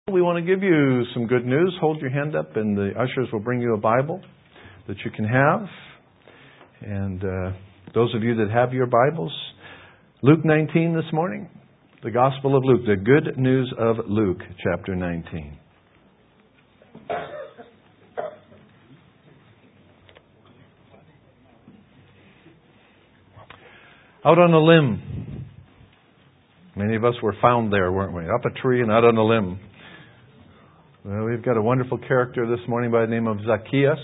We want to give you some good news. Hold your hand up and the ushers will bring you a Bible that you can have. And those of you that have your Bibles, Luke 19 this morning, the Gospel of Luke, the good news of Luke, chapter 19. Out on a limb. Many of us were found there, weren't we? Up a tree and out on a limb. Well, we've got a wonderful character this morning by the name of Zacchaeus.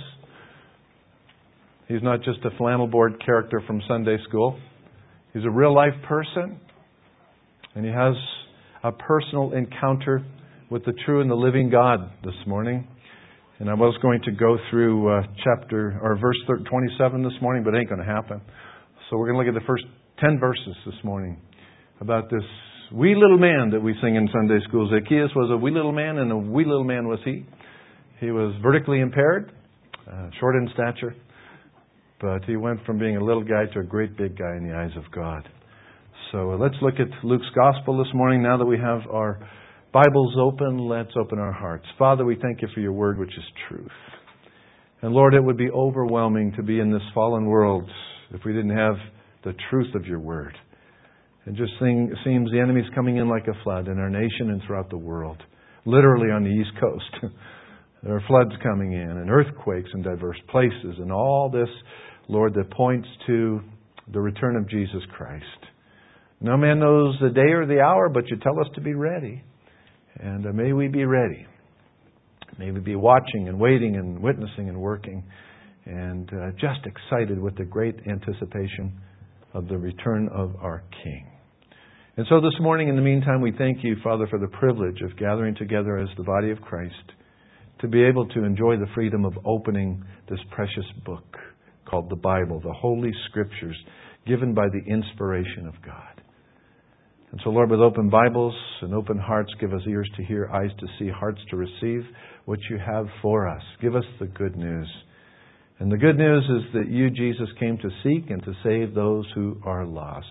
He's not just a flannel board character from Sunday school. He's a real life person. And he has a personal encounter with the true and the living God this morning. And I was going to go through verse 27 this morning, but it ain't going to happen. So we're going to look at the first 10 verses this morning about this wee little man that we sing in Sunday school. Zacchaeus was a wee little man, and a wee little man was he. He was vertically impaired, short in stature, but he went from being a little guy to a great big guy in the eyes of God. So let's look at Luke's Gospel this morning. Now that we have our Bibles open, let's open our hearts. Father, we thank you for your word, which is truth. And Lord, it would be overwhelming to be in this fallen world if we didn't have the truth of your word. It just seems the enemy's coming in like a flood in our nation and throughout the world. Literally on the East Coast. There are floods coming in and earthquakes in diverse places. And all this, Lord, that points to the return of Jesus Christ. No man knows the day or the hour, but you tell us to be ready. And may we be ready. May we be watching and waiting and witnessing and working. And just excited with the great anticipation of the return of our King. And so this morning, in the meantime, we thank you, Father, for the privilege of gathering together as the body of Christ to be able to enjoy the freedom of opening this precious book called the Bible, the Holy Scriptures, given by the inspiration of God. And so, Lord, with open Bibles and open hearts, give us ears to hear, eyes to see, hearts to receive what you have for us. Give us the good news. And the good news is that you, Jesus, came to seek and to save those who are lost.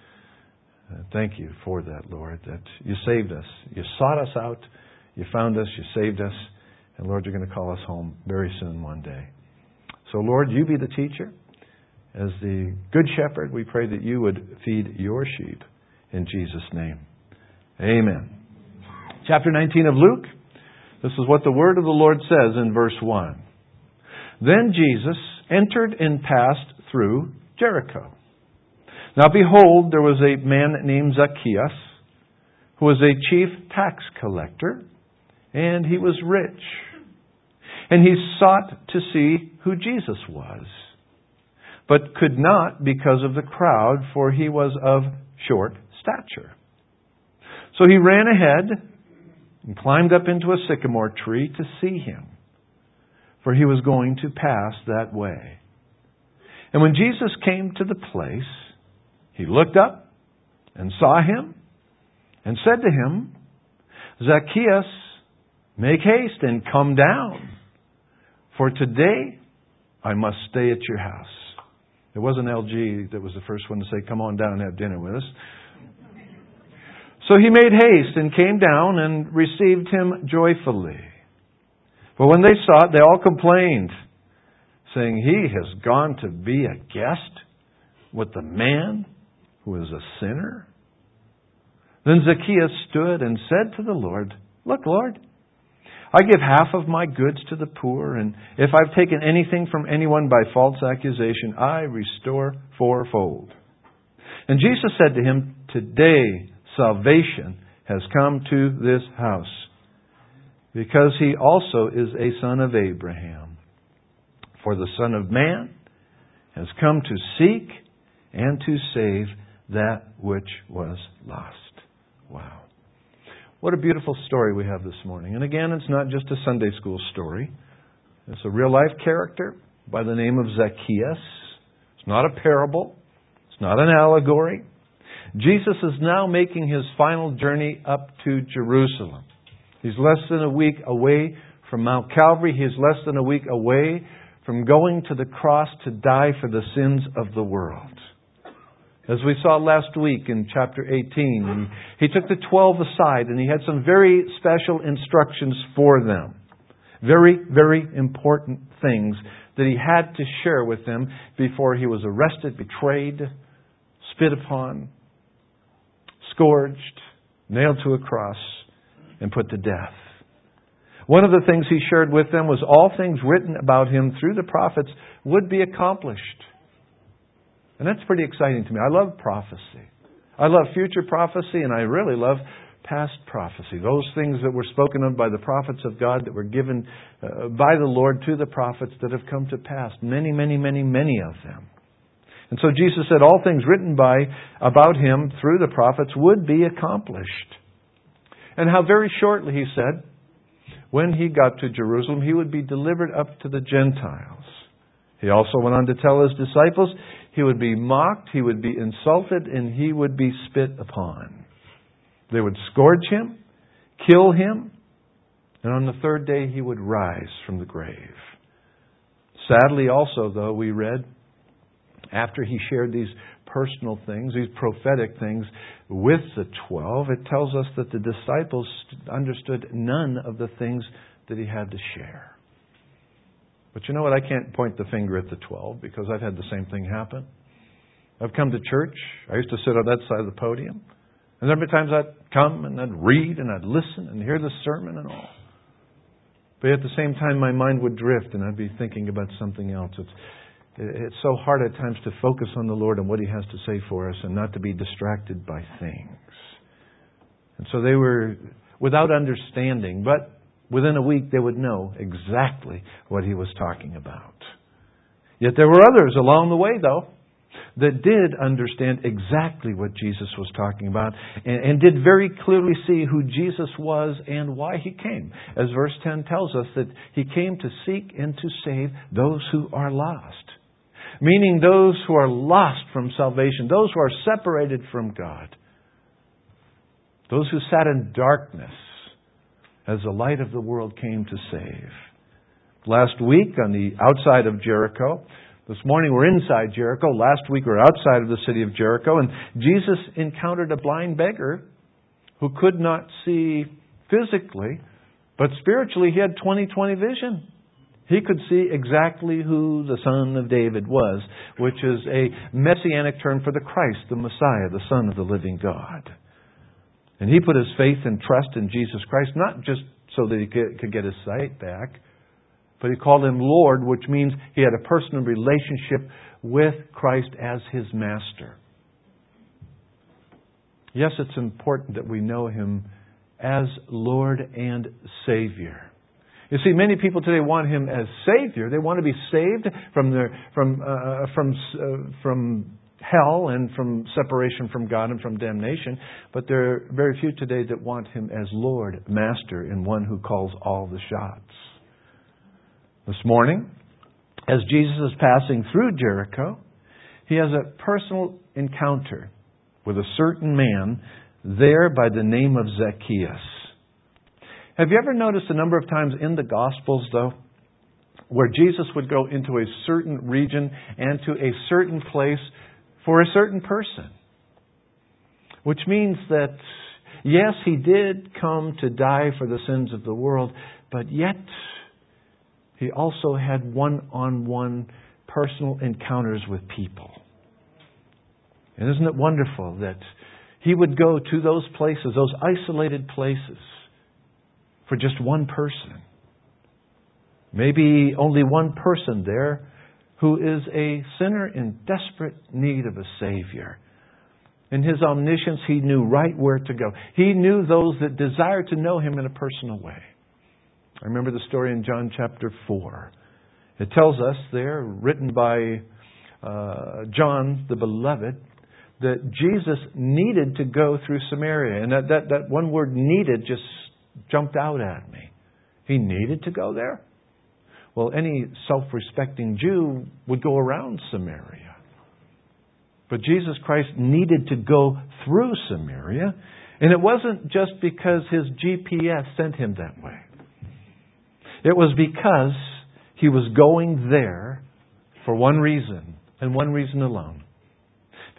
Thank you for that, Lord, that you saved us. You sought us out. You found us. You saved us. And, Lord, you're going to call us home very soon one day. So, Lord, you be the teacher. As the good shepherd, we pray that you would feed your sheep in Jesus' name. Amen. Chapter 19 of Luke. This is what the word of the Lord says in verse 1. Then Jesus entered and passed through Jericho. Now behold, there was a man named Zacchaeus, who was a chief tax collector, and he was rich. And he sought to see who Jesus was, but could not because of the crowd, for he was of short stature. So he ran ahead and climbed up into a sycamore tree to see him, for he was going to pass that way. And when Jesus came to the place, he looked up and saw him and said to him, Zacchaeus, make haste and come down, for today I must stay at your house. It wasn't LG that was the first one to say, come on down and have dinner with us. So he made haste and came down and received him joyfully. But when they saw it, they all complained, saying, he has gone to be a guest with the man who is a sinner. Then Zacchaeus stood and said to the Lord, look, Lord, I give half of my goods to the poor, and if I've taken anything from anyone by false accusation, I restore fourfold. And Jesus said to him, today salvation has come to this house, because he also is a son of Abraham. For the Son of Man has come to seek and to save that which was lost. Wow. What a beautiful story we have this morning. And again, it's not just a Sunday school story. It's a real life character by the name of Zacchaeus. It's not a parable. It's not an allegory. Jesus is now making his final journey up to Jerusalem. He's less than a week away from Mount Calvary. He's less than a week away from going to the cross to die for the sins of the world. As we saw last week in chapter 18, he took the 12 aside and he had some very special instructions for them. Very, very important things that he had to share with them before he was arrested, betrayed, spit upon, scourged, nailed to a cross, and put to death. One of the things he shared with them was all things written about him through the prophets would be accomplished. And that's pretty exciting to me. I love prophecy. I love future prophecy, and I really love past prophecy. Those things that were spoken of by the prophets of God that were given by the Lord to the prophets that have come to pass. Many, many, many, many of them. And so Jesus said all things written about him through the prophets would be accomplished. And how very shortly, he said, when he got to Jerusalem, he would be delivered up to the Gentiles. He also went on to tell his disciples he would be mocked, he would be insulted, and he would be spit upon. They would scourge him, kill him, and on the third day he would rise from the grave. Sadly also, though, we read, after he shared these personal things, these prophetic things with the 12, it tells us that the disciples understood none of the things that he had to share. But you know what? I can't point the finger at the 12 because I've had the same thing happen. I've come to church. I used to sit on that side of the podium. And there have been times I'd come and I'd read and I'd listen and hear the sermon and all. But at the same time, my mind would drift and I'd be thinking about something else. It's so hard at times to focus on the Lord and what He has to say for us and not to be distracted by things. And so they were without understanding, but within a week they would know exactly what He was talking about. Yet there were others along the way, though, that did understand exactly what Jesus was talking about and did very clearly see who Jesus was and why He came. As verse 10 tells us that He came to seek and to save those who are lost. Meaning those who are lost from salvation, those who are separated from God. Those who sat in darkness as the light of the world came to save. Last week on the outside of Jericho, this morning we're inside Jericho. Last week we're outside of the city of Jericho. And Jesus encountered a blind beggar who could not see physically, but spiritually he had 20/20 vision. He could see exactly who the Son of David was, which is a messianic term for the Christ, the Messiah, the Son of the living God. And he put his faith and trust in Jesus Christ, not just so that he could get his sight back, but he called Him Lord, which means he had a personal relationship with Christ as his Master. Yes, it's important that we know Him as Lord and Savior. You see, many people today want Him as Savior. They want to be saved from hell and from separation from God and from damnation. But there are very few today that want Him as Lord, Master, and one who calls all the shots. This morning, as Jesus is passing through Jericho, He has a personal encounter with a certain man there by the name of Zacchaeus. Have you ever noticed a number of times in the Gospels, though, where Jesus would go into a certain region and to a certain place for a certain person? Which means that, yes, He did come to die for the sins of the world, but yet He also had one-on-one personal encounters with people. And isn't it wonderful that He would go to those places, those isolated places, for just one person. Maybe only one person there who is a sinner in desperate need of a Savior. In His omniscience, He knew right where to go. He knew those that desired to know Him in a personal way. I remember the story in John chapter 4. It tells us there, written by John the Beloved, that Jesus needed to go through Samaria. And that one word needed just jumped out at me. He needed to go there? Well, any self-respecting Jew would go around Samaria. But Jesus Christ needed to go through Samaria. And it wasn't just because His GPS sent Him that way. It was because He was going there for one reason, and one reason alone.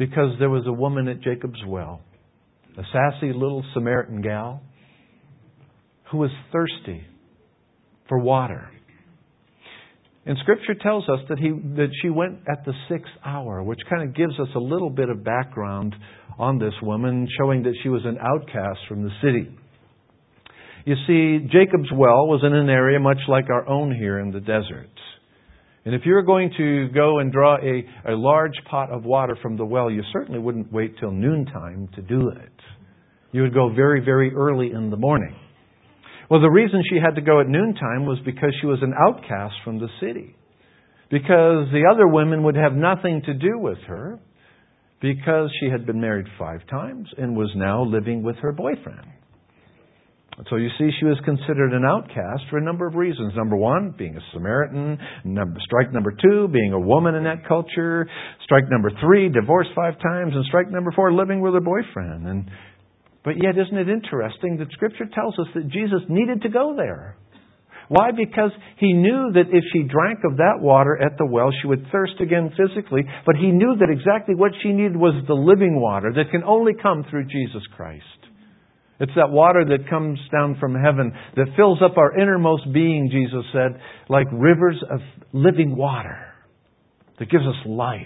Because there was a woman at Jacob's well, a sassy little Samaritan gal, who was thirsty for water. And Scripture tells us that she went at the 6th hour, which kind of gives us a little bit of background on this woman, showing that she was an outcast from the city. You see, Jacob's well was in an area much like our own here in the desert. And if you were going to go and draw a large pot of water from the well, you certainly wouldn't wait till noontime to do it. You would go very, very early in the morning. Well, the reason she had to go at noontime was because she was an outcast from the city. Because the other women would have nothing to do with her, because she had been married 5 times and was now living with her boyfriend. So you see, she was considered an outcast for a number of reasons. Number 1, being a Samaritan. Strike number 2, being a woman in that culture. Strike number 3, divorced 5 times. And strike number 4, living with her boyfriend. But yet, isn't it interesting that Scripture tells us that Jesus needed to go there? Why? Because He knew that if she drank of that water at the well, she would thirst again physically. But He knew that exactly what she needed was the living water that can only come through Jesus Christ. It's that water that comes down from heaven that fills up our innermost being, Jesus said, like rivers of living water that gives us life.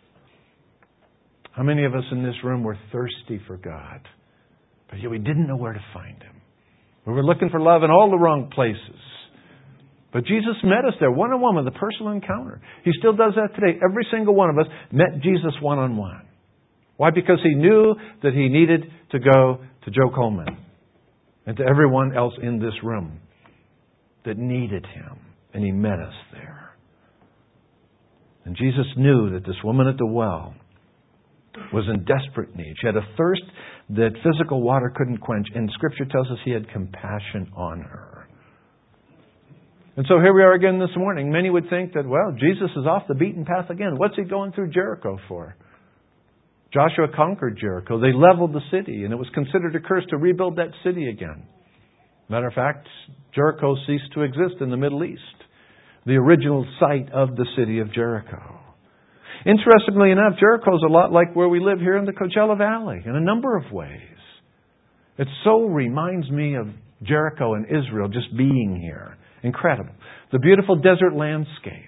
How many of us in this room were thirsty for God, but yet we didn't know where to find Him? We were looking for love in all the wrong places. But Jesus met us there, one-on-one with a personal encounter. He still does that today. Every single one of us met Jesus one-on-one. Why? Because He knew that He needed to go to Joe Coleman and to everyone else in this room that needed Him. And He met us there. And Jesus knew that this woman at the well was in desperate need. She had a thirst that physical water couldn't quench. And Scripture tells us He had compassion on her. And so here we are again this morning. Many would think that, well, Jesus is off the beaten path again. What's He going through Jericho for? Joshua conquered Jericho. They leveled the city, and it was considered a curse to rebuild that city again. Matter of fact, Jericho ceased to exist in the Middle East, the original site of the city of Jericho. Interestingly enough, Jericho is a lot like where we live here in the Coachella Valley in a number of ways. It so reminds me of Jericho and Israel just being here. Incredible. The beautiful desert landscape.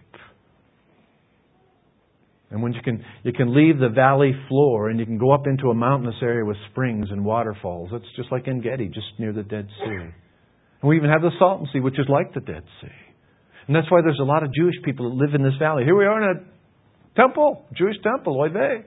And when you can leave the valley floor and you can go up into a mountainous area with springs and waterfalls. It's just like En Gedi, just near the Dead Sea. And we even have the Salton Sea, which is like the Dead Sea. And that's why there's a lot of Jewish people that live in this valley. Here we are in a temple, Jewish temple, oy vey.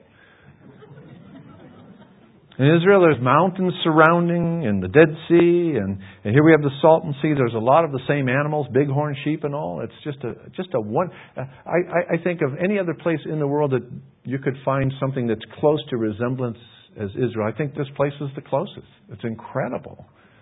In Israel, there's mountains surrounding and the Dead Sea, and here we have the Salton Sea. There's a lot of the same animals, bighorn sheep and all. It's just a one. I think of any other place in the world that you could find something that's close to resemblance as Israel. I think this place is the closest. It's incredible.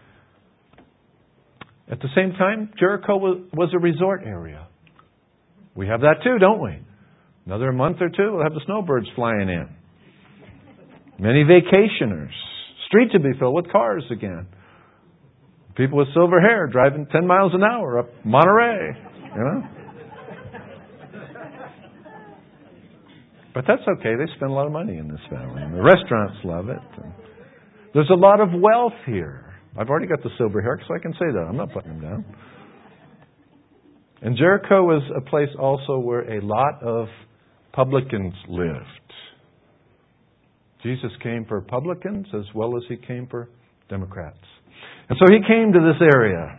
At the same time, Jericho was a resort area. We have that too, don't we? Another month or two, we'll have the snowbirds flying in. Many vacationers. Streets will be filled with cars again. People with silver hair driving 10 miles an hour up Monterey. You know? But that's okay. They spend a lot of money in this valley. And the restaurants love it. And there's a lot of wealth here. I've already got the silver hair, so I can say that. I'm not putting them down. And Jericho was a place also where a lot of publicans lived. Jesus came for publicans as well as He came for Democrats. And so He came to this area.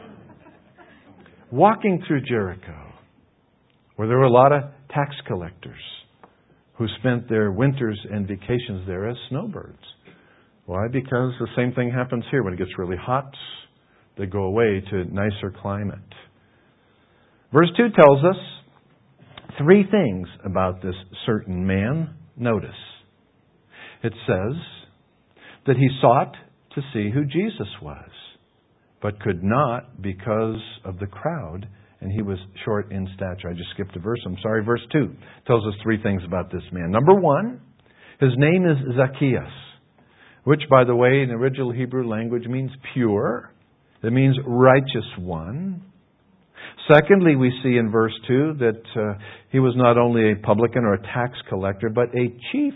Walking through Jericho, where there were a lot of tax collectors who spent their winters and vacations there as snowbirds. Why? Because the same thing happens here. When it gets really hot, they go away to nicer climate. Verse 2 tells us 3 things about this certain man. Notice. It says that he sought to see who Jesus was, but could not because of the crowd, and he was short in stature. I just skipped a verse. I'm sorry. Verse 2 tells us 3 things about this man. Number 1, his name is Zacchaeus, which, by the way, in the original Hebrew language means pure. It means righteous one. Secondly, we see in verse 2 that he was not only a publican or a tax collector, but a chief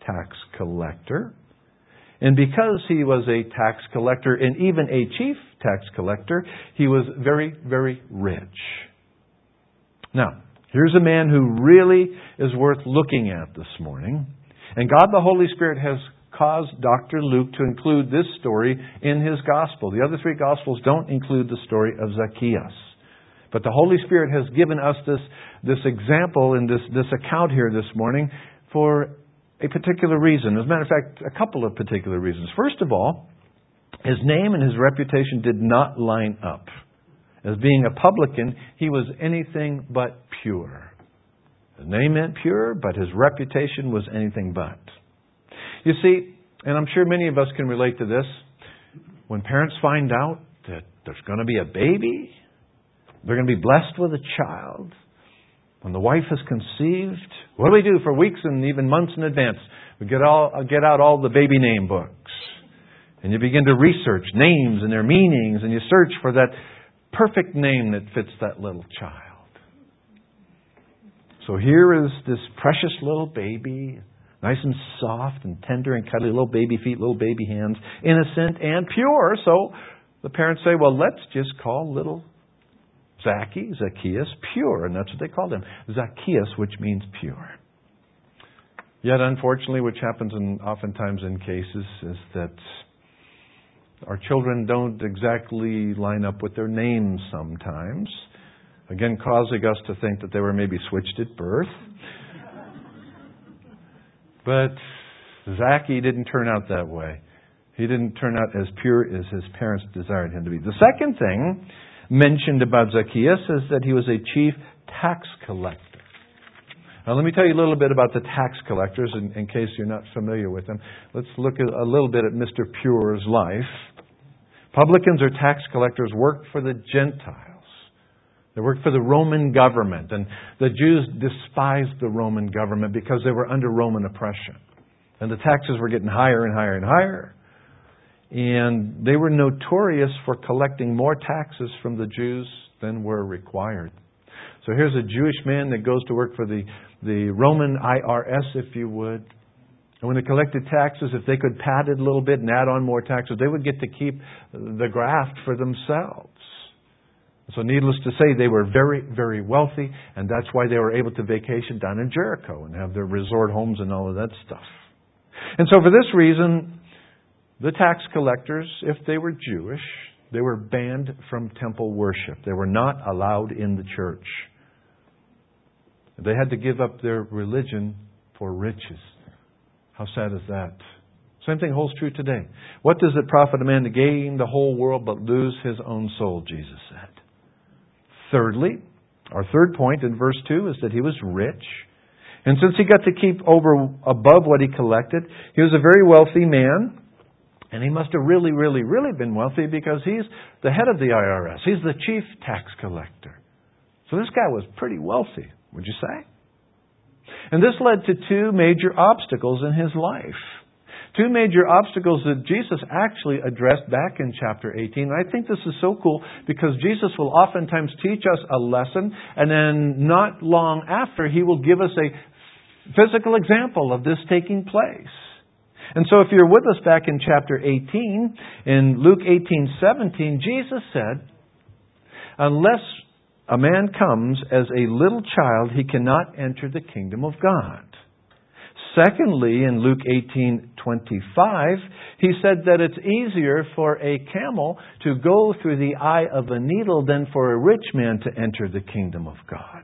tax collector. And because he was a tax collector and even a chief tax collector, he was very, very rich. Now, here's a man who really is worth looking at this morning. And God the Holy Spirit has caused Dr. Luke to include this story in his gospel. The other 3 gospels don't include the story of Zacchaeus. But the Holy Spirit has given us this example and this account here this morning for a particular reason. As a matter of fact, a couple of particular reasons. First of all, his name and his reputation did not line up. As being a publican, he was anything but pure. His name meant pure, but his reputation was anything but. You see, and I'm sure many of us can relate to this, when parents find out that there's going to be a baby, they're going to be blessed with a child, when the wife has conceived, what do we do for weeks and even months in advance? We get out all the baby name books. And you begin to research names and their meanings, and you search for that perfect name that fits that little child. So here is this precious little baby, nice and soft and tender and cuddly, little baby feet, little baby hands, innocent and pure. So the parents say, well, let's just call little Zacchaeus, pure. And that's what they called him. Zacchaeus, which means pure. Yet, unfortunately, which happens oftentimes in cases is that our children don't exactly line up with their names sometimes. Again, causing us to think that they were maybe switched at birth. But Zacchaeus didn't turn out that way. He didn't turn out as pure as his parents desired him to be. The second thing mentioned about Zacchaeus is that he was a chief tax collector. Now, let me tell you a little bit about the tax collectors in case you're not familiar with them. Let's look a little bit at Mr. Pure's life. Publicans or tax collectors worked for the Gentiles. They worked for the Roman government. And the Jews despised the Roman government because they were under Roman oppression. And the taxes were getting higher and higher and higher. And they were notorious for collecting more taxes from the Jews than were required. So here's a Jewish man that goes to work for the Roman IRS, if you would. And when they collected taxes, if they could pad it a little bit and add on more taxes, they would get to keep the graft for themselves. So needless to say, they were very, very wealthy, and that's why they were able to vacation down in Jericho and have their resort homes and all of that stuff. And so for this reason, the tax collectors, if they were Jewish, they were banned from temple worship. They were not allowed in the church. They had to give up their religion for riches. How sad is that? Same thing holds true today. What does it profit a man to gain the whole world but lose his own soul, Jesus said. Thirdly, our third point in verse 2 is that he was rich. And since he got to keep above what he collected, he was a very wealthy man. And he must have really, really, really been wealthy because he's the head of the IRS. He's the chief tax collector. So this guy was pretty wealthy, would you say? And this led to two major obstacles in his life. Two major obstacles that Jesus actually addressed back in chapter 18. And I think this is so cool because Jesus will oftentimes teach us a lesson, and then not long after, he will give us a physical example of this taking place. And so if you're with us back in chapter 18, in Luke 18:17, Jesus said, unless a man comes as a little child, he cannot enter the kingdom of God. Secondly, in Luke 18:25, he said that it's easier for a camel to go through the eye of a needle than for a rich man to enter the kingdom of God.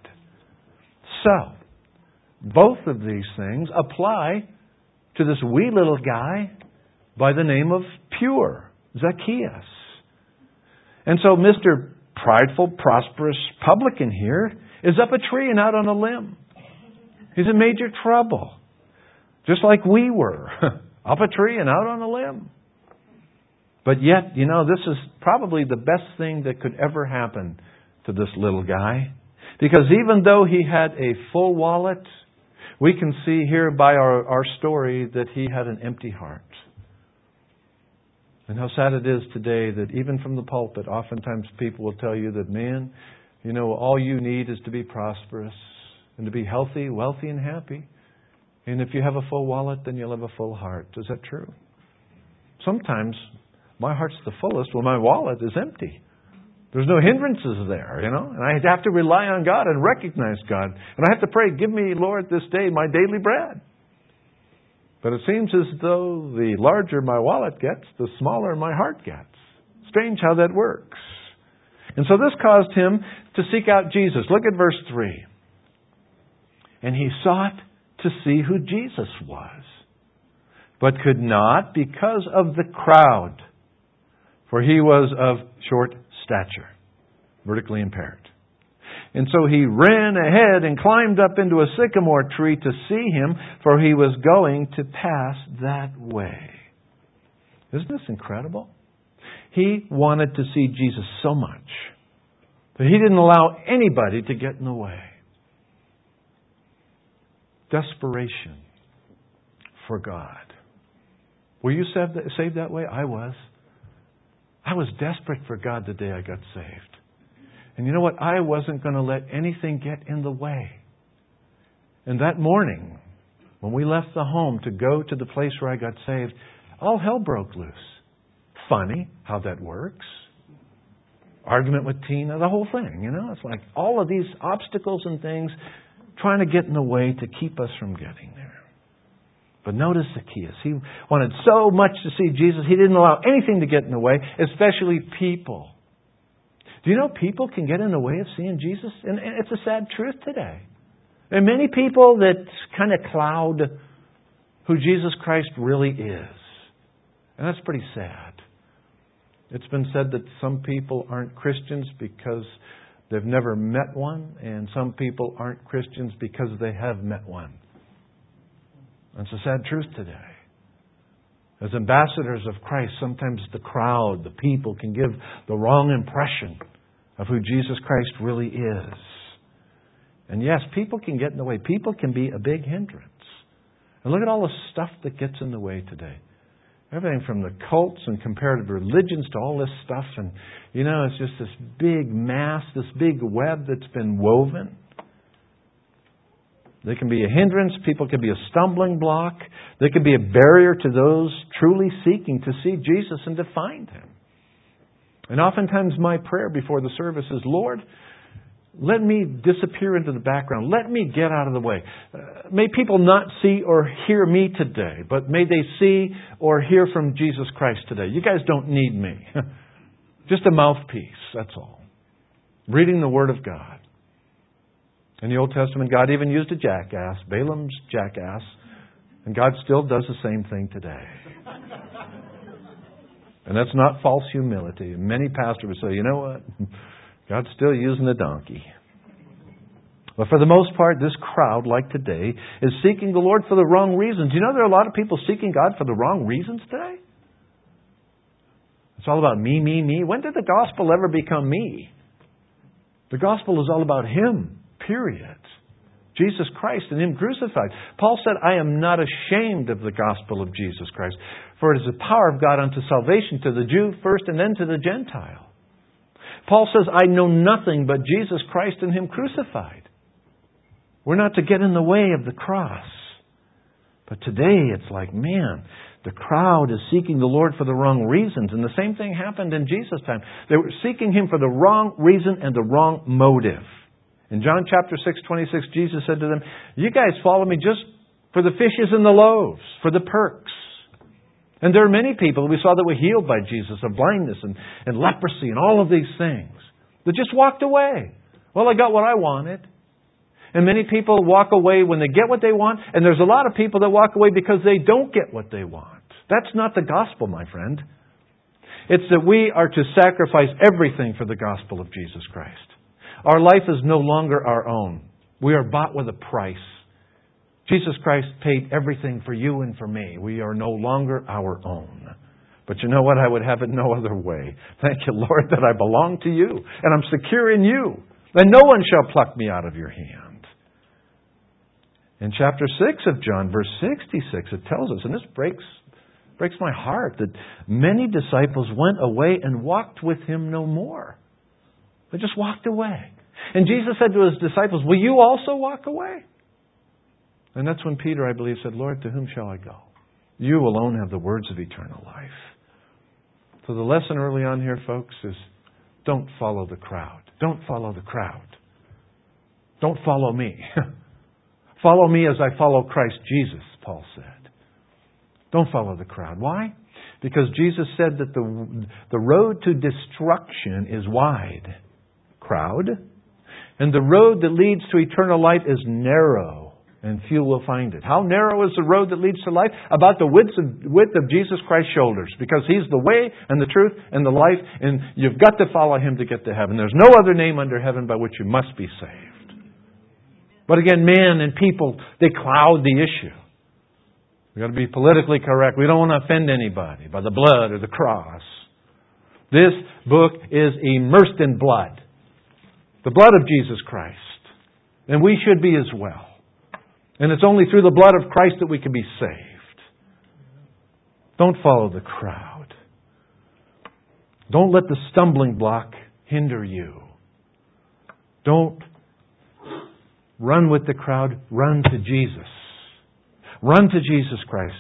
So, both of these things apply to this wee little guy by the name of Pure, Zacchaeus. And so Mr. Prideful, prosperous publican here is up a tree and out on a limb. He's in major trouble. Just like we were. Up a tree and out on a limb. But yet, this is probably the best thing that could ever happen to this little guy. Because even though he had a full wallet, we can see here by our story that he had an empty heart. And how sad it is today that even from the pulpit, oftentimes people will tell you that, man, all you need is to be prosperous and to be healthy, wealthy, and happy. And if you have a full wallet, then you'll have a full heart. Is that true? Sometimes my heart's the fullest when my wallet is empty. There's no hindrances there, And I have to rely on God and recognize God. And I have to pray, give me, Lord, this day my daily bread. But it seems as though the larger my wallet gets, the smaller my heart gets. Strange how that works. And so this caused him to seek out Jesus. Look at verse 3. And he sought to see who Jesus was, but could not because of the crowd, for he was of short stature, vertically impaired. And so he ran ahead and climbed up into a sycamore tree to see him, for he was going to pass that way. Isn't this incredible? He wanted to see Jesus so much that he didn't allow anybody to get in the way. Desperation for God. Were you saved that way? I was. I was desperate for God the day I got saved. And you know what? I wasn't going to let anything get in the way. And that morning, when we left the home to go to the place where I got saved, all hell broke loose. Funny how that works. Argument with Tina, the whole thing, It's like all of these obstacles and things trying to get in the way to keep us from getting there. But notice Zacchaeus. He wanted so much to see Jesus, he didn't allow anything to get in the way, especially people. Do you know people can get in the way of seeing Jesus? And it's a sad truth today. There are many people that kind of cloud who Jesus Christ really is. And that's pretty sad. It's been said that some people aren't Christians because they've never met one, and some people aren't Christians because they have met one. That's a sad truth today. As ambassadors of Christ, sometimes the crowd, the people, can give the wrong impression of who Jesus Christ really is. And yes, people can get in the way. People can be a big hindrance. And look at all the stuff that gets in the way today. Everything from the cults and comparative religions to all this stuff. And, it's just this big mass, this big web that's been woven. They can be a hindrance. People can be a stumbling block. They can be a barrier to those truly seeking to see Jesus and to find Him. And oftentimes my prayer before the service is, Lord, let me disappear into the background. Let me get out of the way. May people not see or hear me today, but may they see or hear from Jesus Christ today. You guys don't need me. Just a mouthpiece, that's all. Reading the Word of God. In the Old Testament, God even used a jackass, Balaam's jackass, and God still does the same thing today. And that's not false humility. Many pastors would say, you know what? God's still using a donkey. But for the most part, this crowd, like today, is seeking the Lord for the wrong reasons. You know there are a lot of people seeking God for the wrong reasons today? It's all about me, me, me. When did the gospel ever become me? The gospel is all about Him, period. Jesus Christ and Him crucified. Paul said, I am not ashamed of the gospel of Jesus Christ, for it is the power of God unto salvation to the Jew first and then to the Gentile. Paul says, I know nothing but Jesus Christ and Him crucified. We're not to get in the way of the cross. But today it's like, man, the crowd is seeking the Lord for the wrong reasons. And the same thing happened in Jesus' time. They were seeking Him for the wrong reason and the wrong motive. In John chapter 6:26, Jesus said to them, you guys follow me just for the fishes and the loaves, for the perks. And there are many people we saw that were healed by Jesus of blindness and leprosy and all of these things that just walked away. Well, I got what I wanted. And many people walk away when they get what they want. And there's a lot of people that walk away because they don't get what they want. That's not the gospel, my friend. It's that we are to sacrifice everything for the gospel of Jesus Christ. Our life is no longer our own. We are bought with a price. Jesus Christ paid everything for you and for me. We are no longer our own. But you know what? I would have it no other way. Thank you, Lord, that I belong to You. And I'm secure in You. And no one shall pluck me out of Your hand. In chapter 6 of John, verse 66, it tells us, and this breaks my heart, that many disciples went away and walked with Him no more. They just walked away. And Jesus said to His disciples, will you also walk away? And that's when Peter, I believe, said, Lord, to whom shall I go? You alone have the words of eternal life. So the lesson early on here, folks, is don't follow the crowd. Don't follow the crowd. Don't follow me. Follow me as I follow Christ Jesus, Paul said. Don't follow the crowd. Why? Because Jesus said that the road to destruction is wide, crowd, and the road that leads to eternal life is narrow, and few will find it. How narrow is the road that leads to life? About the width of Jesus Christ's shoulders, because He's the way and the truth and the life, and you've got to follow Him to get to heaven. There's no other name under heaven by which you must be saved. But again, man and people, they cloud the issue. We've got to be politically correct. We don't want to offend anybody by the blood or the cross. This book is immersed in blood. The blood of Jesus Christ. And we should be as well. And it's only through the blood of Christ that we can be saved. Don't follow the crowd. Don't let the stumbling block hinder you. Don't run with the crowd. Run to Jesus. Run to Jesus Christ.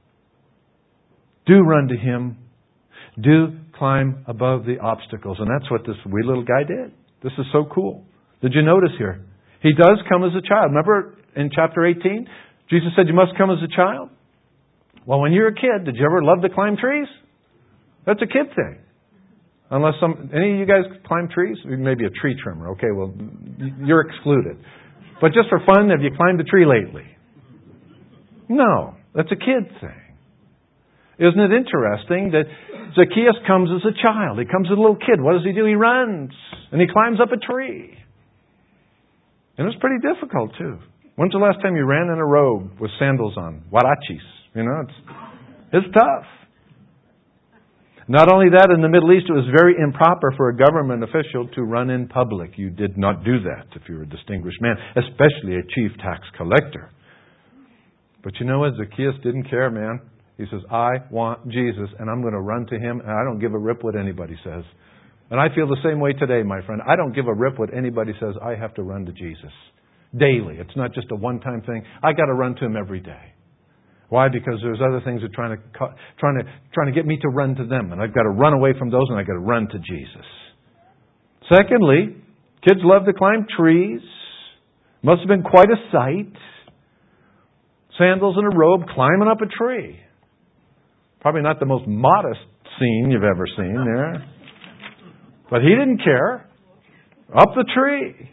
Do run to Him. Do climb above the obstacles. And that's what this wee little guy did. This is so cool. Did you notice here? He does come as a child. Remember in chapter 18, Jesus said you must come as a child? Well, when you're a kid, did you ever love to climb trees? That's a kid thing. Unless any of you guys climb trees? Maybe a tree trimmer. Okay, well, you're excluded. But just for fun, have you climbed a tree lately? No, that's a kid thing. Isn't it interesting that Zacchaeus comes as a child? He comes as a little kid. What does he do? He runs. And he climbs up a tree. And it's pretty difficult, too. When's the last time you ran in a robe with sandals on? Huaraches. You know, it's tough. Not only that, in the Middle East, it was very improper for a government official to run in public. You did not do that if you were a distinguished man, especially a chief tax collector. But you know what? Zacchaeus didn't care, man. He says, I want Jesus, and I'm going to run to Him, and I don't give a rip what anybody says. And I feel the same way today, my friend. I don't give a rip what anybody says. I have to run to Jesus daily. It's not just a one-time thing. I got to run to Him every day. Why? Because there's other things that are trying to get me to run to them, and I've got to run away from those, and I've got to run to Jesus. Secondly, kids love to climb trees. Must have been quite a sight. Sandals and a robe, climbing up a tree. Probably not the most modest scene you've ever seen there. But he didn't care. Up the tree.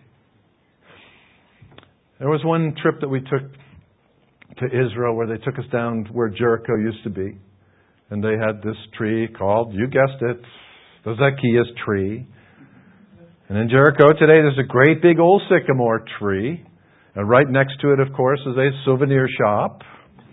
There was one trip that we took to Israel where they took us down where Jericho used to be. And they had this tree called, you guessed it, the Zacchaeus tree. And in Jericho today there's a great big old sycamore tree. And right next to it, of course, is a souvenir shop.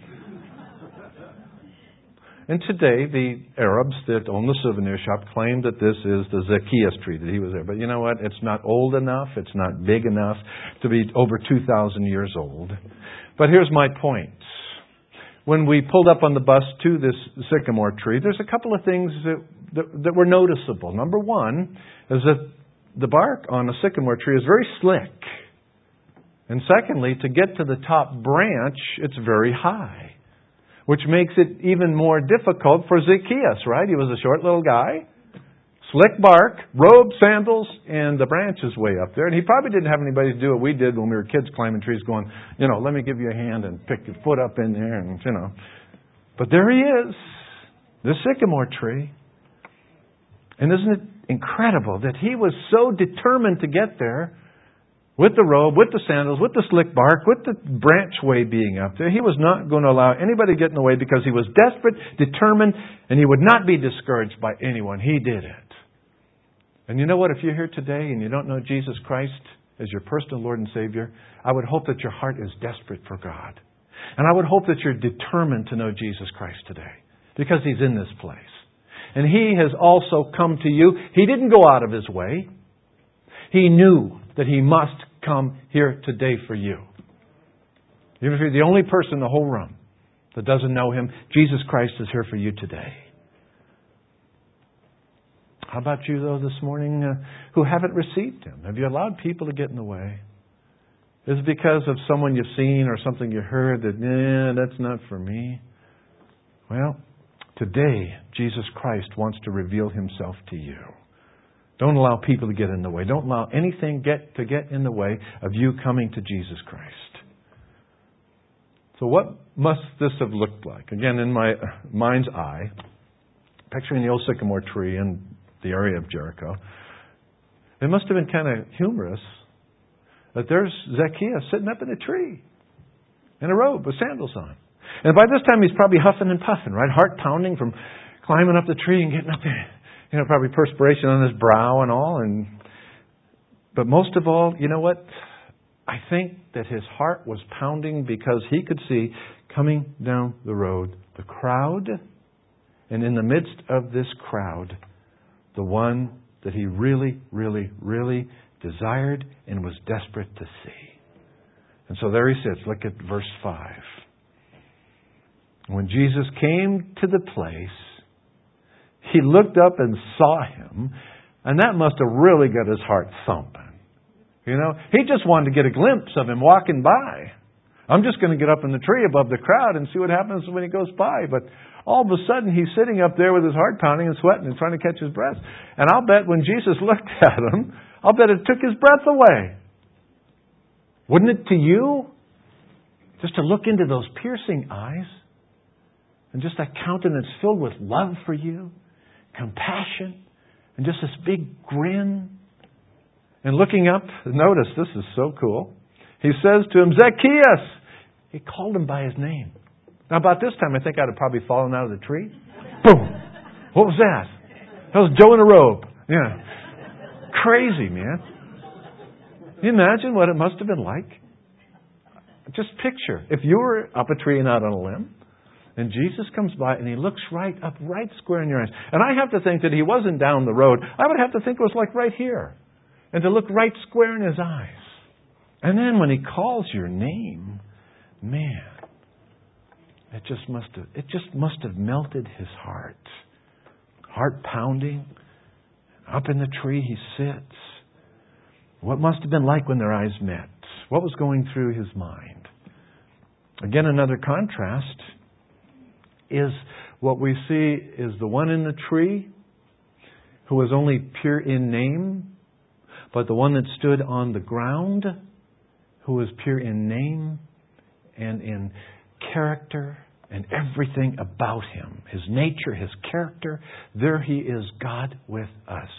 And today, the Arabs that own the souvenir shop claim that this is the Zacchaeus tree, that he was there. But you know what? It's not old enough. It's not big enough to be over 2,000 years old. But here's my point. When we pulled up on the bus to this sycamore tree, there's a couple of things that were noticeable. Number one is that the bark on a sycamore tree is very slick. And secondly, to get to the top branch, it's very high. Which makes it even more difficult for Zacchaeus, right? He was a short little guy. Slick bark, robe, sandals, and the branch is way up there. And he probably didn't have anybody to do what we did when we were kids climbing trees going, let me give you a hand and pick your foot up in there and, But there he is, the sycamore tree. And isn't it incredible that he was so determined to get there with the robe, with the sandals, with the slick bark, with the branchway being up there. He was not going to allow anybody to get in the way because he was desperate, determined, and he would not be discouraged by anyone. He did it. And you know what? If you're here today and you don't know Jesus Christ as your personal Lord and Savior, I would hope that your heart is desperate for God. And I would hope that you're determined to know Jesus Christ today because He's in this place. And He has also come to you. He didn't go out of His way. He knew that He must come here today for you. Even if you're the only person in the whole room that doesn't know Him, Jesus Christ is here for you today. How about you, though, this morning who haven't received Him? Have you allowed people to get in the way? Is it because of someone you've seen or something you heard that, that's not for me? Well, today, Jesus Christ wants to reveal Himself to you. Don't allow people to get in the way. Don't allow anything to get in the way of you coming to Jesus Christ. So what must this have looked like? Again, in my mind's eye, picturing the old sycamore tree in the area of Jericho, it must have been kind of humorous that there's Zacchaeus sitting up in a tree in a robe with sandals on. And by this time he's probably huffing and puffing, right? Heart pounding from climbing up the tree and getting up there. Probably perspiration on his brow and all. But most of all, you know what? I think that his heart was pounding because he could see coming down the road the crowd, and in the midst of this crowd, the one that he really, really, really desired and was desperate to see. And so there he sits. Look at verse 5. When Jesus came to the place, he looked up and saw him, and that must have really got his heart thumping. He just wanted to get a glimpse of him walking by. I'm just going to get up in the tree above the crowd and see what happens when he goes by. But all of a sudden, he's sitting up there with his heart pounding and sweating and trying to catch his breath. And I'll bet when Jesus looked at him, I'll bet it took his breath away. Wouldn't it to you? Just to look into those piercing eyes and just that countenance filled with love for you, compassion, and just this big grin. And looking up, notice, this is so cool. He says to him, Zacchaeus! He called him by his name. Now, about this time, I think I'd have probably fallen out of the tree. Boom! What was that? That was Joe in a robe. Yeah. Crazy, man. Can you imagine what it must have been like? Just picture, if you were up a tree and out on a limb, and Jesus comes by and he looks right up, right square in your eyes. And I have to think that he wasn't down the road. I would have to think it was like right here. And to look right square in his eyes. And then when he calls your name, man, it just must have melted his heart. Heart pounding. Up in the tree he sits. What must have been like when their eyes met? What was going through his mind? Again, another contrast is what we see is the one in the tree who was only pure in name, but the one that stood on the ground who was pure in name and in character and everything about him. His nature, his character. There he is, God with us.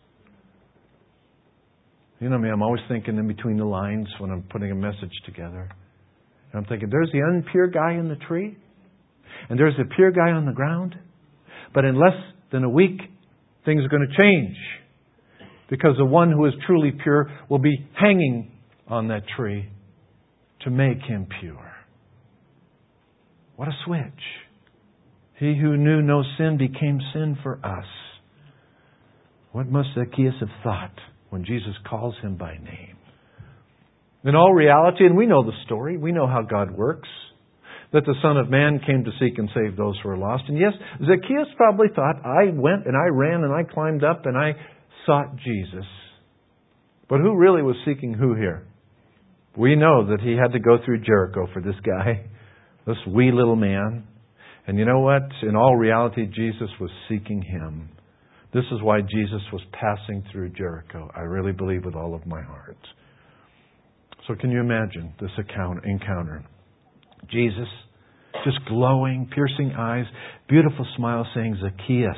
You know me, I'm always thinking in between the lines when I'm putting a message together. And I'm thinking, there's the unpure guy in the tree, and there's the pure guy on the ground. But in less than a week, things are going to change. Because the one who is truly pure will be hanging on that tree to make him pure. What a switch. He who knew no sin became sin for us. What must Zacchaeus have thought when Jesus calls him by name? In all reality, and we know the story, we know how God works, that the Son of Man came to seek and save those who are lost. And yes, Zacchaeus probably thought, I went and I ran and I climbed up and I sought Jesus. But who really was seeking who here? We know that he had to go through Jericho for this guy, this wee little man. And you know what? In all reality, Jesus was seeking him. This is why Jesus was passing through Jericho. I really believe with all of my heart. So can you imagine this encounter? Jesus, just glowing, piercing eyes, beautiful smile, saying, Zacchaeus.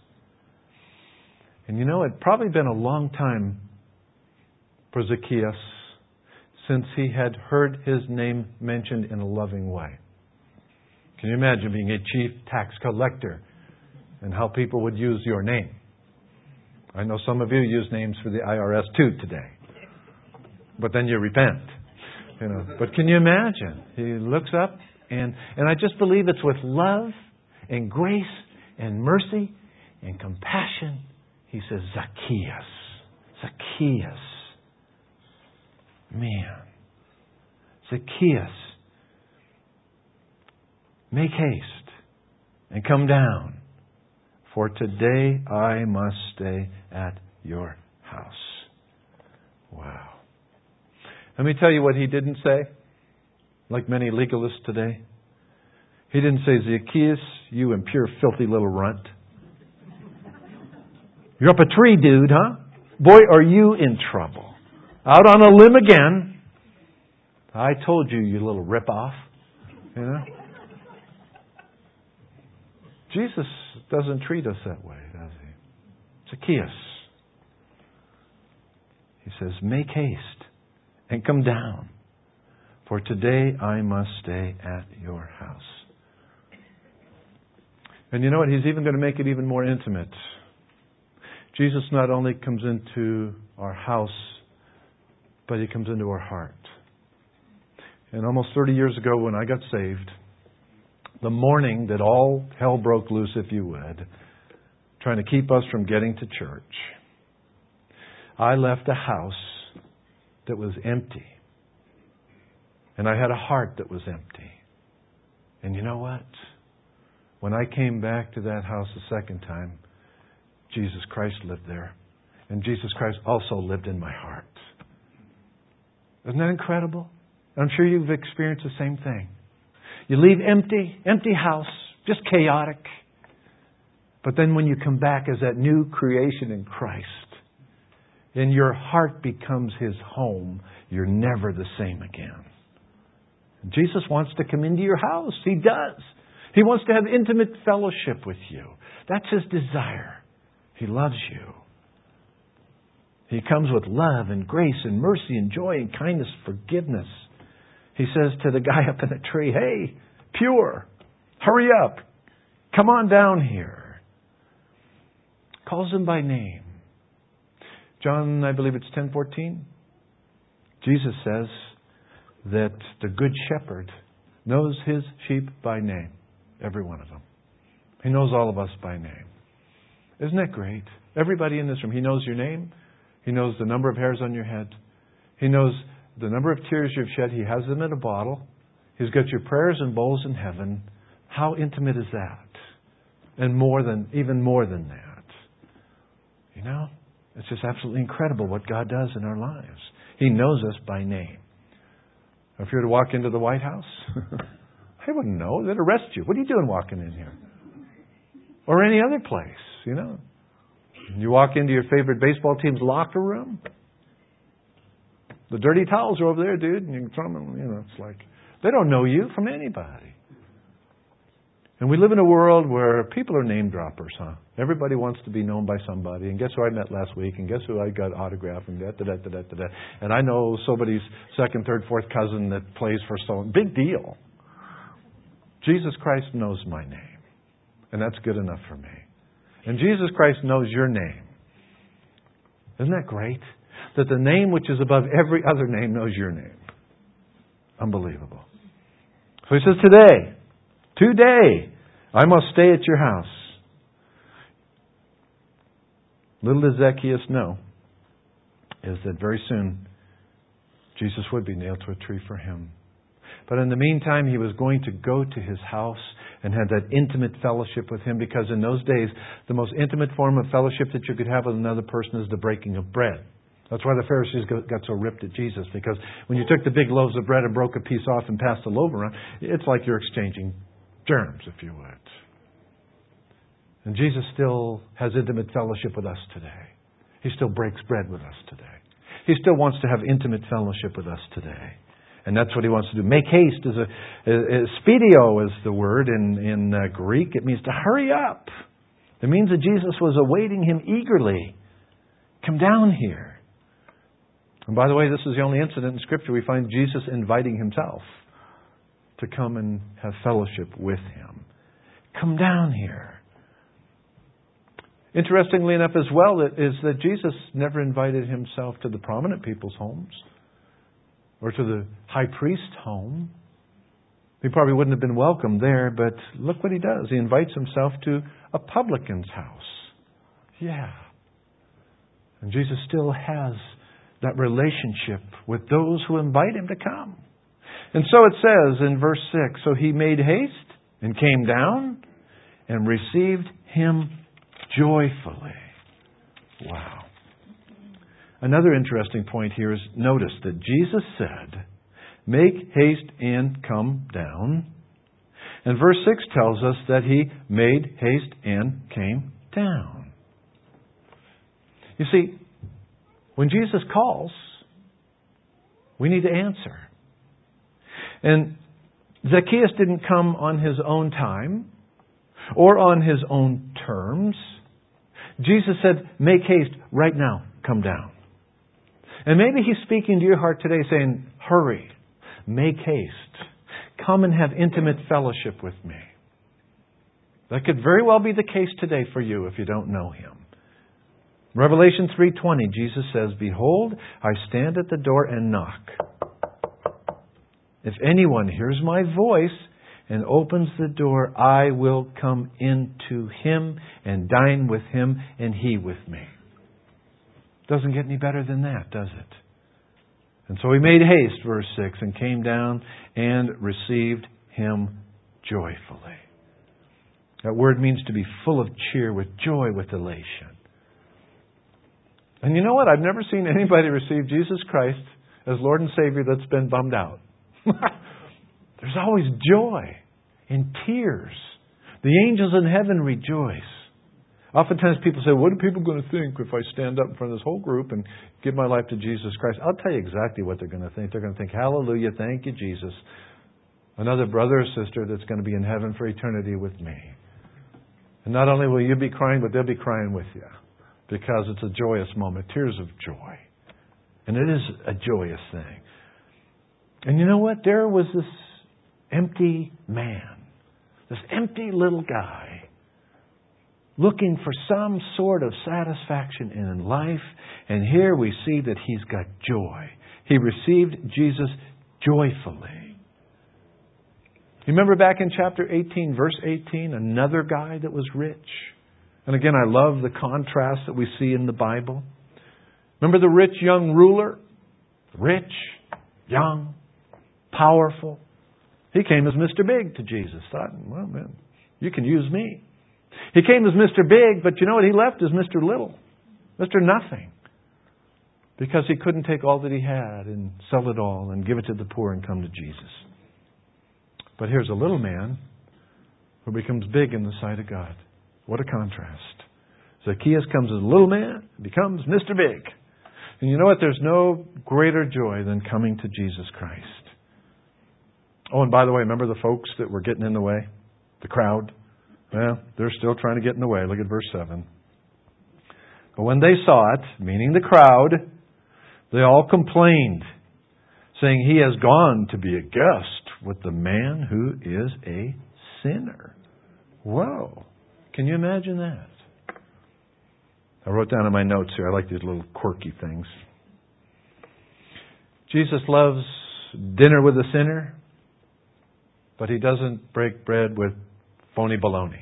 And you know, it probably been a long time for Zacchaeus since he had heard his name mentioned in a loving way. Can you imagine being a chief tax collector and how people would use your name? I know some of you use names for the IRS too today. But then you repent. But can you imagine? He looks up and I just believe it's with love and grace and mercy and compassion. He says, Zacchaeus. Zacchaeus. Man. Zacchaeus. Make haste and come down, for today I must stay at your house. Wow. Let me tell you what he didn't say, like many legalists today. He didn't say, Zacchaeus, you impure, filthy little runt. You're up a tree, dude, huh? Boy, are you in trouble. Out on a limb again. I told you, you little ripoff. You know? Jesus doesn't treat us that way, does he? Zacchaeus. He says, make haste and come down, for today I must stay at your house. And you know what? He's even going to make it even more intimate. Jesus not only comes into our house, but he comes into our heart. And almost 30 years ago when I got saved, the morning that all hell broke loose, if you would, trying to keep us from getting to church, I left a house that was empty. And I had a heart that was empty. And you know what? When I came back to that house the second time, Jesus Christ lived there. And Jesus Christ also lived in my heart. Isn't that incredible? I'm sure you've experienced the same thing. You leave empty house, just chaotic. But then when you come back as that new creation in Christ, and your heart becomes His home, you're never the same again. And Jesus wants to come into your house. He does. He wants to have intimate fellowship with you. That's His desire. He loves you. He comes with love and grace and mercy and joy and kindness, forgiveness. He says to the guy up in the tree, hey, pure, hurry up. Come on down here. Calls him by name. John, I believe it's 10:14. Jesus says that the good shepherd knows his sheep by name. Every one of them. He knows all of us by name. Isn't that great? Everybody in this room, He knows your name. He knows the number of hairs on your head. He knows the number of tears you've shed. He has them in a bottle. He's got your prayers and bowls in heaven. How intimate is that? And even more than that. You know, it's just absolutely incredible what God does in our lives. He knows us by name. If you were to walk into the White House, I wouldn't know. They'd arrest you. What are you doing walking in here? Or any other place, you know. You walk into your favorite baseball team's locker room. The dirty towels are over there, dude. And you can throw them, you know, it's like, they don't know you from anybody. And we live in a world where people are name droppers, huh? Everybody wants to be known by somebody. And guess who I met last week? And guess who I got autographed? And da-da-da-da-da-da. And I know somebody's second, third, fourth cousin that plays for so. Big deal. Jesus Christ knows my name. And that's good enough for me. And Jesus Christ knows your name. Isn't that great? That the name which is above every other name knows your name. Unbelievable. So He says, today, I must stay at your house. Little does Zacchaeus know is that very soon Jesus would be nailed to a tree for him. But in the meantime, he was going to go to his house and have that intimate fellowship with him, because in those days, the most intimate form of fellowship that you could have with another person is the breaking of bread. That's why the Pharisees got so ripped at Jesus, because when you took the big loaves of bread and broke a piece off and passed the loaf around, it's like you're exchanging germs, if you would. And Jesus still has intimate fellowship with us today. He still breaks bread with us today. He still wants to have intimate fellowship with us today. And that's what He wants to do. Make haste is speedio is the word in Greek. It means to hurry up. It means that Jesus was awaiting him eagerly. Come down here. And by the way, this is the only incident in Scripture we find Jesus inviting Himself to come and have fellowship with Him. Come down here. Interestingly enough as well, is that Jesus never invited Himself to the prominent people's homes or to the high priest's home. He probably wouldn't have been welcome there, but look what He does. He invites Himself to a publican's house. Yeah. And Jesus still has that relationship with those who invite Him to come. And so it says in verse 6, so He made haste and came down and received him joyfully. Wow. Another interesting point here is notice that Jesus said, "Make haste and come down." And verse 6 tells us that He made haste and came down. You see, when Jesus calls, we need to answer. And Zacchaeus didn't come on his own time or on his own terms. Jesus said, "Make haste right now, come down." And maybe He's speaking to your heart today saying, "Hurry, make haste, come and have intimate fellowship with me." That could very well be the case today for you if you don't know Him. Revelation 3:20, Jesus says, "Behold, I stand at the door and knock. If anyone hears my voice and opens the door, I will come into him and dine with him and he with me." Doesn't get any better than that, does it? And so He made haste, verse 6, and came down and received him joyfully. That word means to be full of cheer, with joy, with elation. And you know what? I've never seen anybody receive Jesus Christ as Lord and Savior that's been bummed out. There's always joy and tears. The angels in heaven rejoice. Oftentimes people say, "What are people going to think if I stand up in front of this whole group and give my life to Jesus Christ?" I'll tell you exactly what they're going to think. They're going to think, "Hallelujah, thank you, Jesus. Another brother or sister that's going to be in heaven for eternity with me." And not only will you be crying, but they'll be crying with you. Because it's a joyous moment, tears of joy. And it is a joyous thing. And you know what? There was this empty man, this empty little guy, looking for some sort of satisfaction in life. And here we see that he's got joy. He received Jesus joyfully. You remember back in chapter 18, verse 18, another guy that was rich. And again, I love the contrast that we see in the Bible. Remember the rich young ruler? Rich, young, powerful. He came as Mr. Big to Jesus. Thought, "Well, man, you can use me." He came as Mr. Big, but you know what? He left as Mr. Little, Mr. Nothing. Because he couldn't take all that he had and sell it all and give it to the poor and come to Jesus. But here's a little man who becomes big in the sight of God. What a contrast. Zacchaeus comes as a little man, becomes Mr. Big. And you know what? There's no greater joy than coming to Jesus Christ. Oh, and by the way, remember the folks that were getting in the way? The crowd? Well, they're still trying to get in the way. Look at verse 7. But when they saw it, meaning the crowd, they all complained, saying, "He has gone to be a guest with the man who is a sinner." Whoa. Can you imagine that? I wrote down in my notes here, I like these little quirky things. Jesus loves dinner with a sinner, but He doesn't break bread with phony baloney.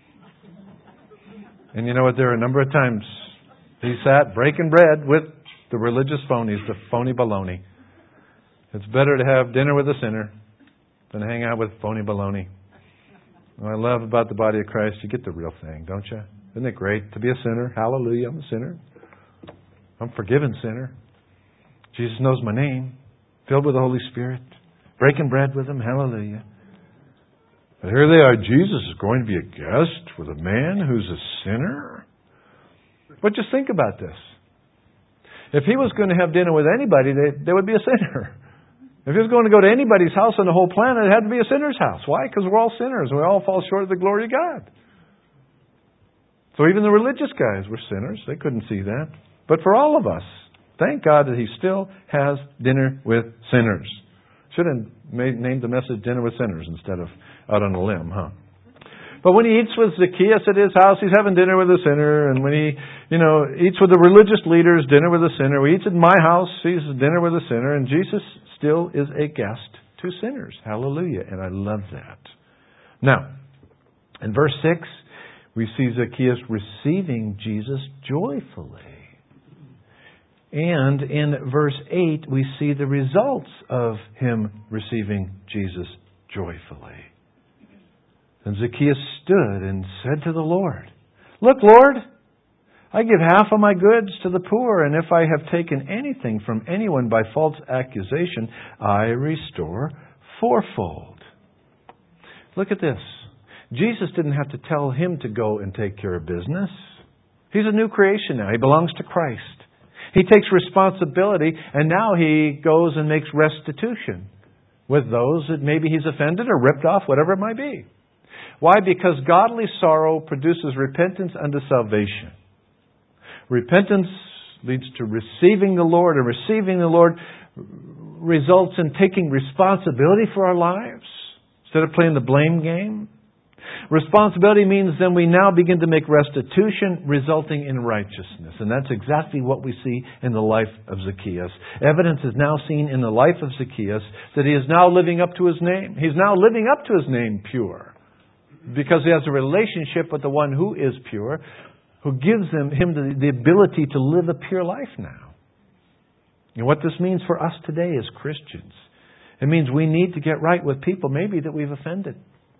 And you know what? There are a number of times He sat breaking bread with the religious phonies, the phony baloney. It's better to have dinner with a sinner than hang out with phony baloney. What I love about the body of Christ, you get the real thing, don't you? Isn't it great to be a sinner? Hallelujah, I'm a sinner. I'm a forgiven sinner. Jesus knows my name. Filled with the Holy Spirit. Breaking bread with Him. Hallelujah. But here they are. Jesus is going to be a guest with a man who's a sinner? But just think about this. If He was going to have dinner with anybody, they would be a sinner. If He was going to go to anybody's house on the whole planet, it had to be a sinner's house. Why? Because we're all sinners. We all fall short of the glory of God. So even the religious guys were sinners. They couldn't see that. But for all of us, thank God that He still has dinner with sinners. Should have named the message Dinner with Sinners instead of Out on a Limb, huh? But when He eats with Zacchaeus at his house, He's having dinner with a sinner. And when He, eats with the religious leaders, dinner with a sinner. He eats at my house, He's dinner with a sinner. And Jesus still is a guest to sinners. Hallelujah. And I love that. Now, in verse 6, we see Zacchaeus receiving Jesus joyfully. And in verse 8, we see the results of him receiving Jesus joyfully. And Zacchaeus stood and said to the Lord, "Look, Lord, I give half of my goods to the poor, and if I have taken anything from anyone by false accusation, I restore fourfold. Look at this. Jesus didn't have to tell him to go and take care of business. He's a new creation now. He belongs to Christ. He takes responsibility, and now he goes and makes restitution with those that maybe he's offended or ripped off, whatever it might be. Why? Because godly sorrow produces repentance unto salvation. Repentance leads to receiving the Lord, and receiving the Lord results in taking responsibility for our lives instead of playing the blame game. Responsibility means then we now begin to make restitution, resulting in righteousness. And that's exactly what we see in the life of Zacchaeus. Evidence is now seen in the life of Zacchaeus that he is now living up to his name. He's now living up to his name pure, because he has a relationship with the one who is pure, who gives him the ability to live a pure life now. And what this means for us today as Christians, it means we need to get right with people maybe that we've offended.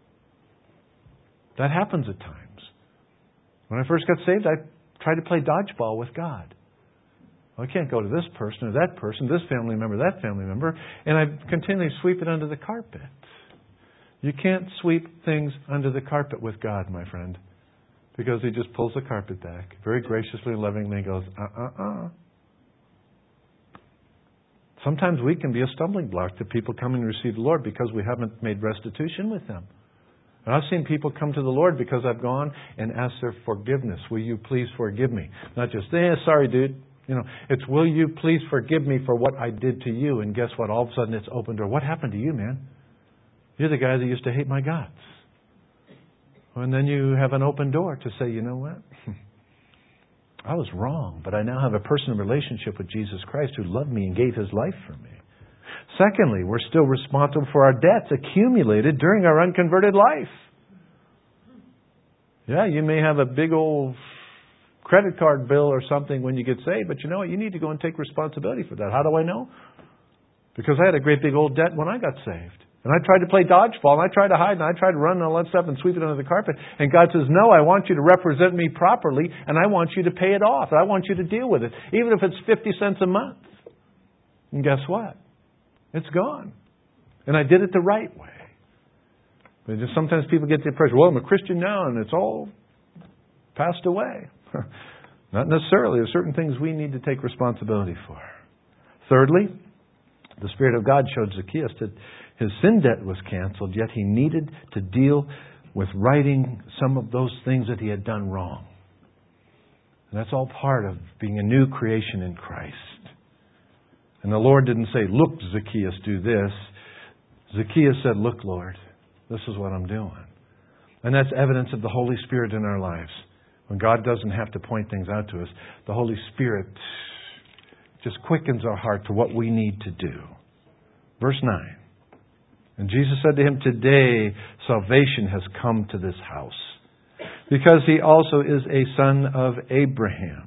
That happens at times. When I first got saved, I tried to play dodgeball with God. Well, I can't go to this person or that person, this family member, that family member, and I continually sweep it under the carpet. You can't sweep things under the carpet with God, my friend, because He just pulls the carpet back very graciously and lovingly and goes, Sometimes we can be a stumbling block to people coming to receive the Lord because we haven't made restitution with them. And I've seen people come to the Lord because I've gone and asked their forgiveness. Will you please forgive me? Not just, sorry, dude. It's, will you please forgive me for what I did to you? And guess what? All of a sudden it's open door. What happened to you, man? You're the guy that used to hate my guts. And then you have an open door to say, you know what? I was wrong, but I now have a personal relationship with Jesus Christ who loved me and gave His life for me. Secondly, we're still responsible for our debts accumulated during our unconverted life. Yeah, you may have a big old credit card bill or something when you get saved, but you know what? You need to go and take responsibility for that. How do I know? Because I had a great big old debt when I got saved. And I tried to play dodgeball, and I tried to hide, and I tried to run and all that stuff and sweep it under the carpet. And God says, no, I want you to represent me properly, and I want you to pay it off. And I want you to deal with it, even if it's 50 cents a month. And guess what? It's gone. And I did it the right way. But just sometimes people get the impression, well, I'm a Christian now and it's all passed away. Not necessarily. There are certain things we need to take responsibility for. Thirdly, the Spirit of God showed Zacchaeus that his sin debt was canceled, yet he needed to deal with righting some of those things that he had done wrong. And that's all part of being a new creation in Christ. And the Lord didn't say, look, Zacchaeus, do this. Zacchaeus said, look, Lord, this is what I'm doing. And that's evidence of the Holy Spirit in our lives. When God doesn't have to point things out to us, the Holy Spirit just quickens our heart to what we need to do. Verse 9. And Jesus said to him, today salvation has come to this house, because he also is a son of Abraham.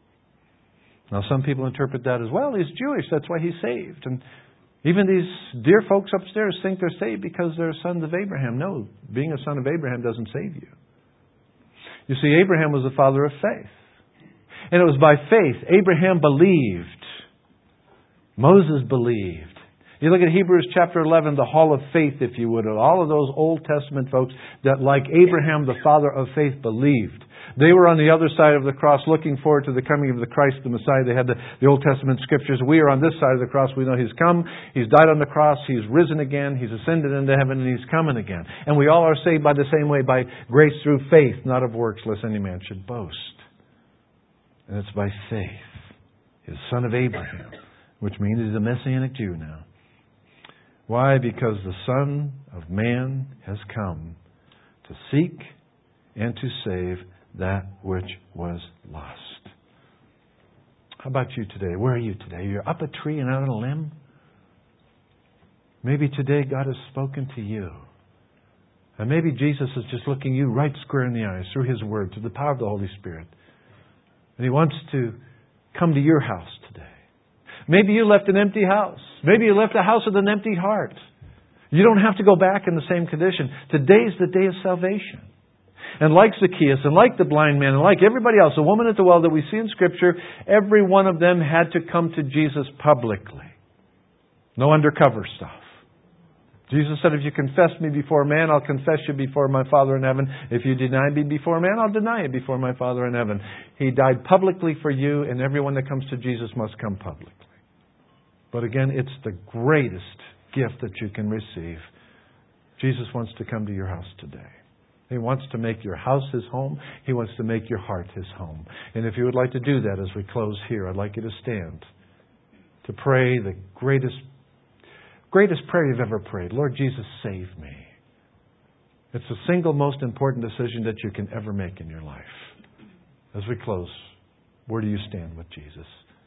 Now, some people interpret that as, well, he's Jewish, that's why he's saved. And even these dear folks upstairs think they're saved because they're sons of Abraham. No, being a son of Abraham doesn't save you. You see, Abraham was the father of faith. And it was by faith. Abraham believed. Moses believed. You look at Hebrews chapter 11, the hall of faith, if you would, of all of those Old Testament folks that, like Abraham, the father of faith, believed. They were on the other side of the cross looking forward to the coming of the Christ, the Messiah. They had the Old Testament scriptures. We are on this side of the cross. We know He's come. He's died on the cross. He's risen again. He's ascended into heaven, and He's coming again. And we all are saved by the same way, by grace through faith, not of works, lest any man should boast. And it's by faith. He's son of Abraham, which means He's a Messianic Jew now. Why? Because the Son of Man has come to seek and to save that which was lost. How about you today? Where are you today? You're up a tree and out on a limb? Maybe today God has spoken to you. And maybe Jesus is just looking you right square in the eyes through His Word, through the power of the Holy Spirit. And He wants to come to your house today. Maybe you left an empty house. Maybe you left a house with an empty heart. You don't have to go back in the same condition. Today's the day of salvation. And like Zacchaeus, and like the blind man, and like everybody else, the woman at the well that we see in Scripture, every one of them had to come to Jesus publicly. No undercover stuff. Jesus said, if you confess me before man, I'll confess you before my Father in heaven. If you deny me before man, I'll deny you before my Father in heaven. He died publicly for you, and everyone that comes to Jesus must come publicly. But again, it's the greatest gift that you can receive. Jesus wants to come to your house today. He wants to make your house His home. He wants to make your heart His home. And if you would like to do that as we close here, I'd like you to stand to pray the greatest prayer you've ever prayed. Lord Jesus, save me. It's the single most important decision that you can ever make in your life. As we close, where do you stand with Jesus?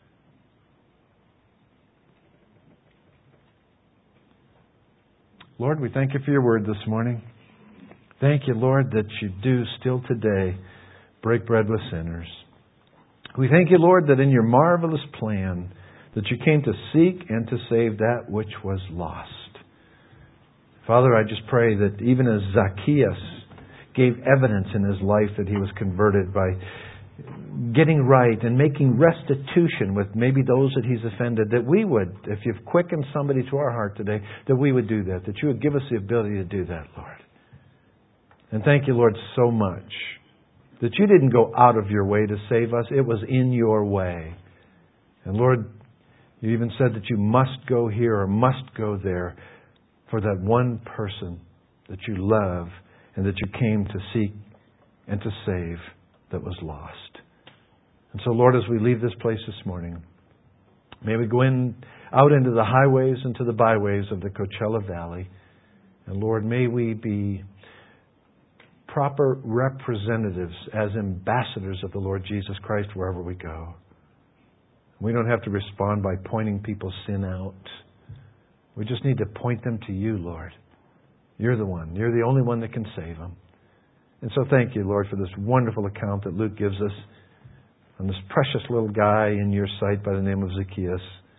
Lord, we thank you for your word this morning. Thank you, Lord, that you do still today break bread with sinners. We thank you, Lord, that in your marvelous plan that you came to seek and to save that which was lost. Father, I just pray that even as Zacchaeus gave evidence in his life that he was converted by getting right and making restitution with maybe those that he's offended, that we would, if you've quickened somebody to our heart today, that we would do that you would give us the ability to do that, Lord. And thank you, Lord, so much that you didn't go out of your way to save us. It was in your way. And Lord, you even said that you must go here or must go there for that one person that you love and that you came to seek and to save that was lost. And so, Lord, as we leave this place this morning, may we go out into the highways and to the byways of the Coachella Valley. And Lord, may we be proper representatives as ambassadors of the Lord Jesus Christ wherever we go. We don't have to respond by pointing people's sin out. We just need to point them to you, Lord. You're the one. You're the only one that can save them. And so thank you, Lord, for this wonderful account that Luke gives us on this precious little guy in your sight by the name of Zacchaeus,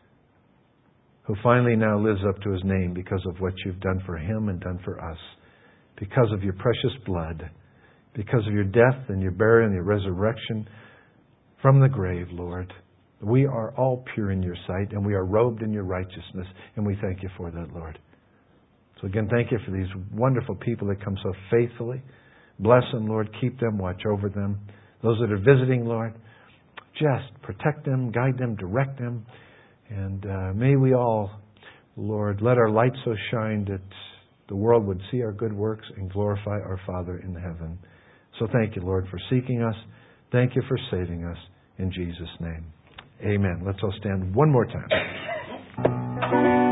who finally now lives up to his name because of what you've done for him and done for us, because of your precious blood, because of your death and your burial and your resurrection from the grave, Lord. We are all pure in your sight, and we are robed in your righteousness, and we thank you for that, Lord. So again, thank you for these wonderful people that come so faithfully. Bless them, Lord. Keep them. Watch over them. Those that are visiting, Lord, just protect them, guide them, direct them. And may we all, Lord, let our light so shine that the world would see our good works and glorify our Father in heaven. So thank you, Lord, for seeking us. Thank you for saving us. In Jesus' name. Amen. Let's all stand one more time.